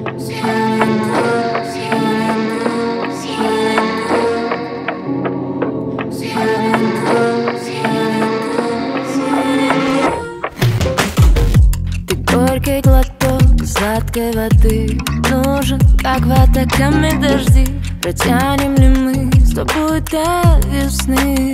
Горький глоток сладкой воды нужен, как в атакаме дожди. Протянем ли мы с тобой до весны?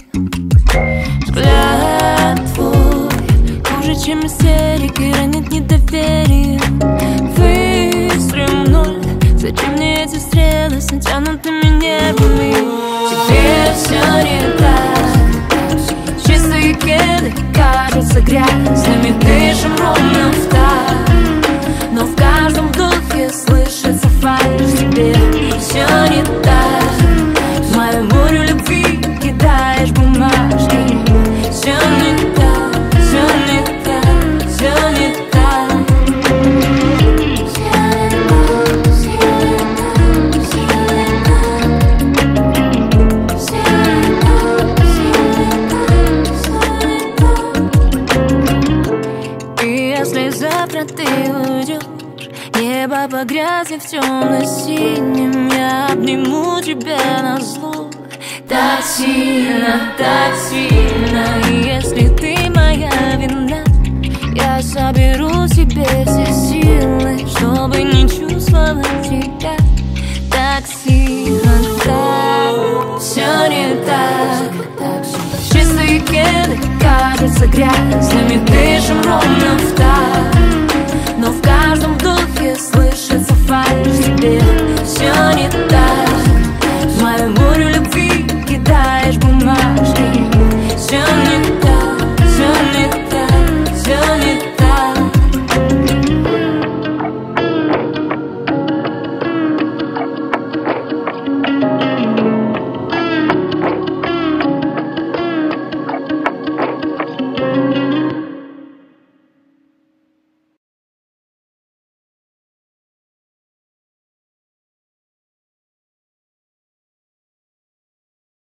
Взгляд твой хуже, чем истерики, ранит недоверие. Выстрел в ноль, зачем мне эти стрелы с натянутыми нервами? Теперь все не так. Чистые кеды кажутся грязными, дышим ровно в такт. Но в каждом вдохе слышится фальшь. Теперь все не так. В мою бурю любви кидаешь бумажки. Все не так, все не так, все не так. И если завтра ты уйдешь, небо по грязи в темно-синем, я обниму тебя назло. Так сильно, так сильно. И если ты моя вина, я соберу себе все силы, чтобы не чувствовать тебя. Так сильно, так, все не так. Чистые кеды кажутся грязными, дышим ровно в такт.